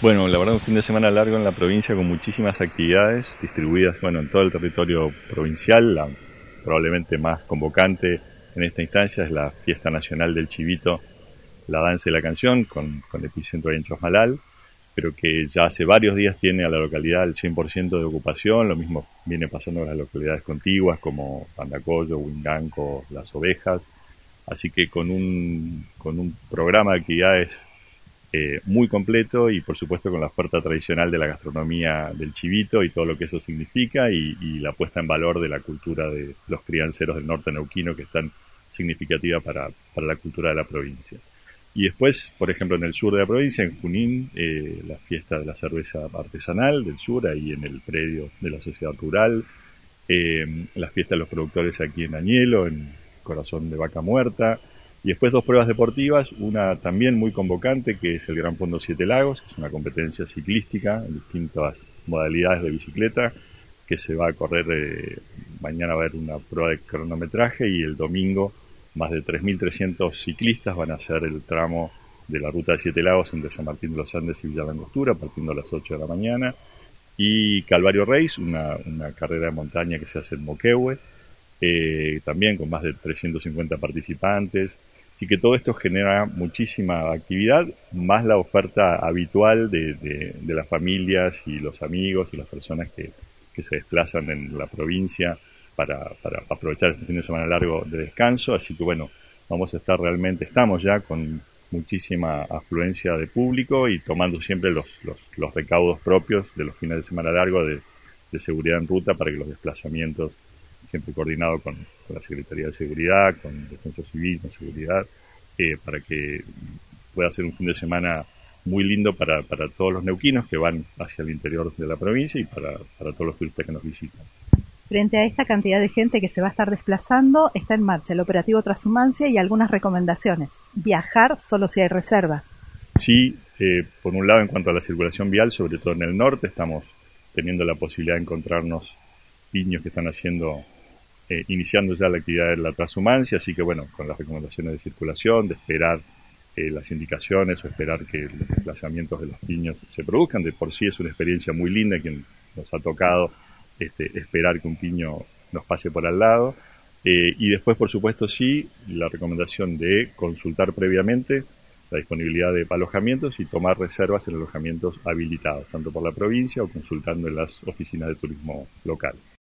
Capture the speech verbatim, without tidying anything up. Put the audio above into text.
Bueno, la verdad un fin de semana largo en la provincia con muchísimas actividades distribuidas, bueno, en todo el territorio provincial. La probablemente más convocante en esta instancia es la Fiesta Nacional del Chivito, la danza y la canción, con, con epicentro ahí en Chosmalal, pero que ya hace varios días tiene a la localidad el cien por ciento de ocupación. Lo mismo viene pasando en las localidades contiguas como Pandacollo, Huinganco, Las Ovejas. Así que con un, con un programa de actividades eh, muy completo y por supuesto con la oferta tradicional de la gastronomía del chivito y todo lo que eso significa, y, y la puesta en valor de la cultura de los crianceros del norte neuquino, que es tan significativa para, para la cultura de la provincia. Y después, por ejemplo, en el sur de la provincia, en Junín, eh, la fiesta de la cerveza artesanal del sur, ahí en el predio de la sociedad rural, eh, la fiesta de los productores aquí en Añelo, en Corazón de Vaca Muerta, y después dos pruebas deportivas, una también muy convocante, que es el Gran Fondo Siete Lagos, que es una competencia ciclística en distintas modalidades de bicicleta, que se va a correr, eh, mañana va a haber una prueba de cronometraje y el domingo más de tres mil trescientos ciclistas van a hacer el tramo de la ruta de Siete Lagos entre San Martín de los Andes y Villa Langostura, partiendo a las ocho de la mañana. Y Calvario Race, una, una carrera de montaña que se hace en Moquehue, eh, también con más de trescientos cincuenta participantes. Así que todo esto genera muchísima actividad, más la oferta habitual de, de, de las familias y los amigos y las personas que, que se desplazan en la provincia para, para aprovechar este fin de semana largo de descanso. Así que bueno, vamos a estar realmente, estamos ya con muchísima afluencia de público y tomando siempre los, los, los recaudos propios de los fines de semana largo de, de seguridad en ruta, para que los desplazamientos, siempre coordinado con, con la Secretaría de Seguridad, con Defensa Civil, con Seguridad, eh, para que pueda ser un fin de semana muy lindo para, para todos los neuquinos que van hacia el interior de la provincia y para, para todos los turistas que nos visitan. Frente a esta cantidad de gente que se va a estar desplazando, está en marcha el operativo Transhumancia y algunas recomendaciones. Viajar solo si hay reserva. Sí, eh, por un lado, en cuanto a la circulación vial, sobre todo en el norte, estamos teniendo la posibilidad de encontrarnos piños que están haciendo, eh, iniciando ya la actividad de la transhumancia, así que bueno, con las recomendaciones de circulación, de esperar eh, las indicaciones o esperar que los desplazamientos de los piños se produzcan. De por sí es una experiencia muy linda quien nos ha tocado Este, esperar que un piño nos pase por al lado, eh, y después por supuesto sí la recomendación de consultar previamente la disponibilidad de alojamientos y tomar reservas en alojamientos habilitados tanto por la provincia o consultando en las oficinas de turismo local.